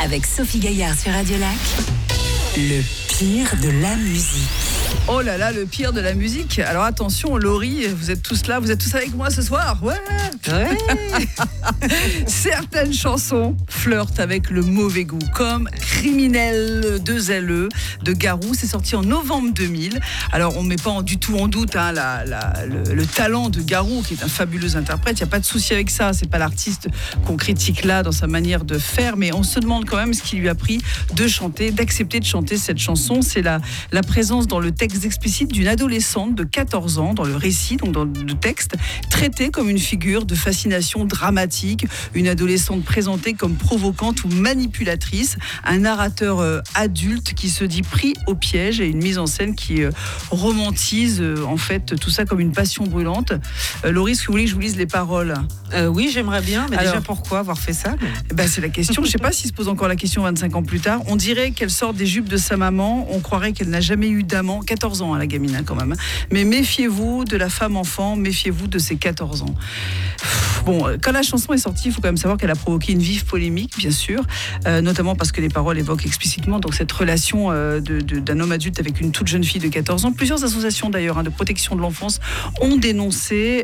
avec Sophie Gaillard sur Radio Lac. Le pire de la musique. Oh là là, le pire de la musique. Alors attention, Laurie, vous êtes tous là, vous êtes tous avec moi ce soir. Ouais. Certaines chansons flirtent avec le mauvais goût, comme Criminel 2 LE de Garou. C'est sorti en novembre 2000. Alors on ne met pas du tout en doute le talent de Garou, qui est un fabuleux interprète. Il n'y a pas de souci avec ça. C'est pas l'artiste qu'on critique là dans sa manière de faire, mais on se demande quand même ce qui lui a pris de chanter, d'accepter de chanter cette chanson. C'est la présence dans le texte explicite d'une adolescente de 14 ans dans le récit, donc dans le texte, traitée comme une figure de fascination dramatique, une adolescente présentée comme provocante ou manipulatrice, un narrateur adulte qui se dit pris au piège et une mise en scène qui romantise en fait tout ça comme une passion brûlante. Laurie, est-ce que vous voulez que je vous lise les paroles ? Oui, j'aimerais bien, mais alors, déjà pourquoi avoir fait ça ? C'est la question, je ne sais pas s'il se pose encore la question 25 ans plus tard. On dirait qu'elle sort des jupes de sa maman, on croirait qu'elle n'a jamais eu d'amant, 14 ans la gamine quand même. Mais méfiez-vous de la femme enfant, méfiez-vous de ses 14 ans. Bon, quand la chanson est sortie, il faut quand même savoir qu'elle a provoqué une vive polémique, bien sûr, notamment parce que les paroles évoquent explicitement donc cette relation d'un homme adulte avec une toute jeune fille de 14 ans. Plusieurs associations d'ailleurs de protection de l'enfance ont dénoncé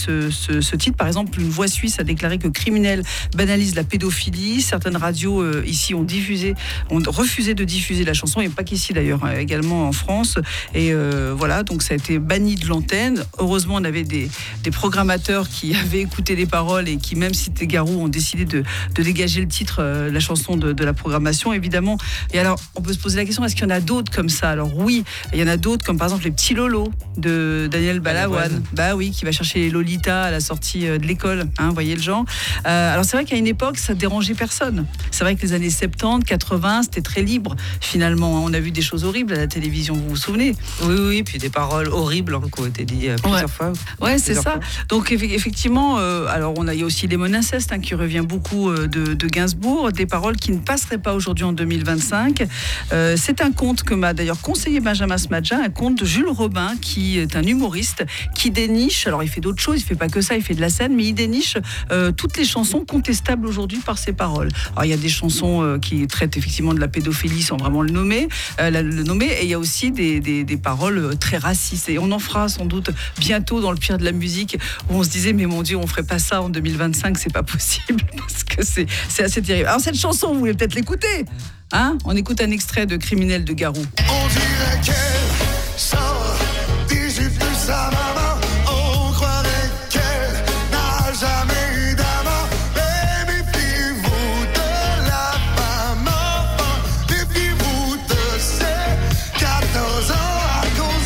ce titre. Par exemple, une voix suisse a déclaré que Criminel banalise la pédophilie. Certaines radios ici ont refusé de diffuser la chanson, et pas qu'ici d'ailleurs, également en France. Et voilà, donc ça a été banni de l'antenne. Heureusement, on avait des programmateurs qui avaient écouté les paroles et qui, même si c'était Garou, ont décidé de dégager le titre, la chanson de la programmation, évidemment. Et alors, on peut se poser la question, est-ce qu'il y en a d'autres comme ça ? Alors oui, il y en a d'autres, comme par exemple les petits Lolos de Daniel Balavoine. Bah oui, qui va chercher les Lolitas à la sortie de l'école, vous voyez le genre. Alors c'est vrai qu'à une époque, ça dérangeait personne. C'est vrai que les années 70, 80, c'était très libre, finalement. On a vu des choses horribles à la télévision, vous vous souvenez ? Oui, puis des paroles horribles qui ont été dites plusieurs fois. Ouais, c'est ça. Donc effectivement, alors il y a aussi les Inceste qui revient beaucoup de Gainsbourg, des paroles qui ne passeraient pas aujourd'hui en 2025. C'est un conte que m'a d'ailleurs conseillé Benjamin Smadja, un conte de Jules Robin, qui est un humoriste qui déniche, alors il fait d'autres choses, il fait pas que ça, il fait de la scène, mais il déniche toutes les chansons contestables aujourd'hui par ses paroles. Alors il y a des chansons qui traitent effectivement de la pédophilie sans vraiment le nommer, et il y a aussi des paroles très racistes, et on en fera sans doute bientôt dans le pire de la musique, où on se disait mais mon Dieu, on ferait pas ça en 2025, c'est pas possible, parce que c'est assez terrible. Alors cette chanson, vous voulez peut-être l'écouter, on écoute un extrait de Criminel de Garou. On dirait qu'elle sort des jupes de sa maman, on croirait qu'elle n'a jamais eu d'amant. Mais méfiez-vous de la femme enfant, méfiez-vous de ses 14 ans à cause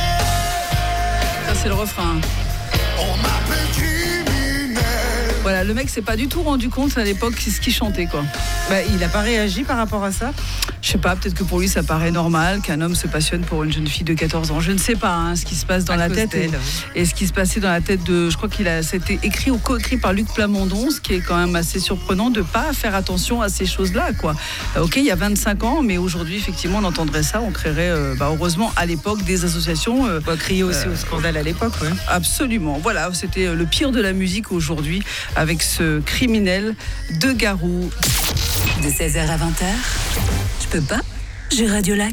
d'elle. Ça c'est le refrain. On m'appelle criminel. Voilà, le mec s'est pas du tout rendu compte à l'époque ce qu'il chantait, quoi. Il n'a pas réagi par rapport à ça ? Je sais pas, peut-être que pour lui ça paraît normal qu'un homme se passionne pour une jeune fille de 14 ans. Je ne sais pas ce qui se passe dans la tête et ce qui se passait dans la tête de... Je crois c'était écrit ou coécrit par Luc Plamondon, ce qui est quand même assez surprenant de pas faire attention à ces choses-là, quoi. Ok, il y a 25 ans, mais aujourd'hui effectivement on entendrait ça, on créerait heureusement à l'époque des associations. On va crier aussi au scandale à l'époque, ouais. Absolument. Voilà, c'était le pire de la musique aujourd'hui avec ce Criminel de Garou. De 16h à 20h, je peux pas, j'ai Radio Lac.